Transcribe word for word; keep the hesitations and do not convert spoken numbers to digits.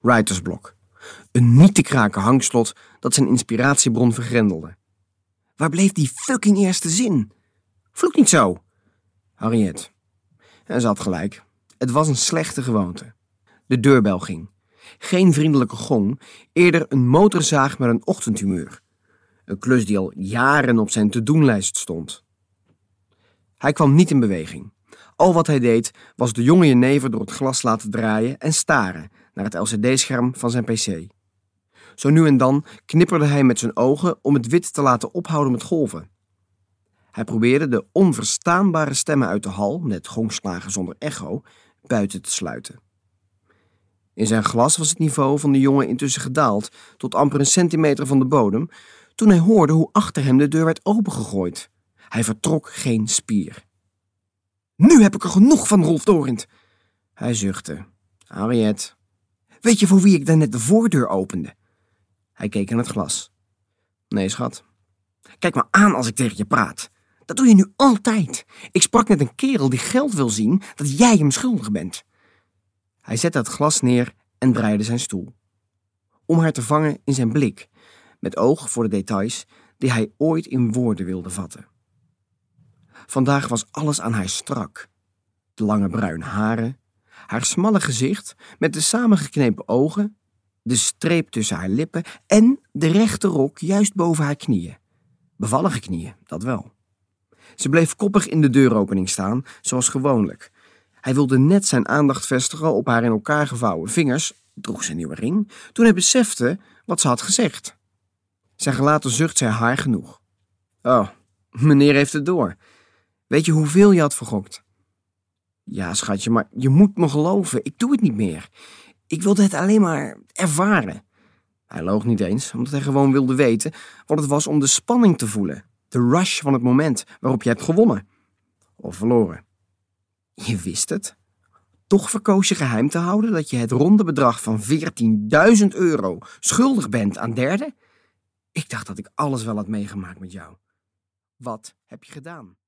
Writersblok. Een niet te kraken hangslot dat zijn inspiratiebron vergrendelde. Waar bleef die fucking eerste zin? Vloek niet zo. Harriet. En ze had gelijk. Het was een slechte gewoonte. De deurbel ging. Geen vriendelijke gong, eerder een motorzaag met een ochtendhumeur. Een klus die al jaren op zijn te-doen-lijst stond. Hij kwam niet in beweging. Al wat hij deed was de jonge jenever door het glas laten draaien en staren naar het L C D-scherm van zijn pc. Zo nu en dan knipperde hij met zijn ogen om het wit te laten ophouden met golven. Hij probeerde de onverstaanbare stemmen uit de hal, met gongslagen zonder echo, buiten te sluiten. In zijn glas was het niveau van de jongen intussen gedaald tot amper een centimeter van de bodem, toen hij hoorde hoe achter hem de deur werd opengegooid. Hij vertrok geen spier. Nu heb ik er genoeg van, Rolf Dorint. Hij zuchtte. Harriet. Weet je voor wie ik daarnet de voordeur opende? Hij keek aan het glas. Nee, schat. Kijk me aan als ik tegen je praat. Dat doe je nu altijd. Ik sprak net een kerel die geld wil zien dat jij hem schuldig bent. Hij zette het glas neer en draaide zijn stoel. Om haar te vangen in zijn blik, met oog voor de details die hij ooit in woorden wilde vatten. Vandaag was alles aan haar strak. De lange bruine haren, haar smalle gezicht met de samengeknepen ogen, de streep tussen haar lippen en de rechte rok juist boven haar knieën. Bevallige knieën, dat wel. Ze bleef koppig in de deuropening staan, zoals gewoonlijk. Hij wilde net zijn aandacht vestigen op haar in elkaar gevouwen vingers, droeg zijn nieuwe ring, toen hij besefte wat ze had gezegd. Zijn gelaten zucht zei haar genoeg. Oh, meneer heeft het door. Weet je hoeveel je had vergokt? Ja, schatje, maar je moet me geloven. Ik doe het niet meer. Ik wilde het alleen maar ervaren. Hij loog niet eens, omdat hij gewoon wilde weten wat het was om de spanning te voelen. De rush van het moment waarop je hebt gewonnen. Of verloren. Je wist het. Toch verkoos je geheim te houden dat je het ronde bedrag van veertienduizend euro schuldig bent aan derden? Ik dacht dat ik alles wel had meegemaakt met jou. Wat heb je gedaan?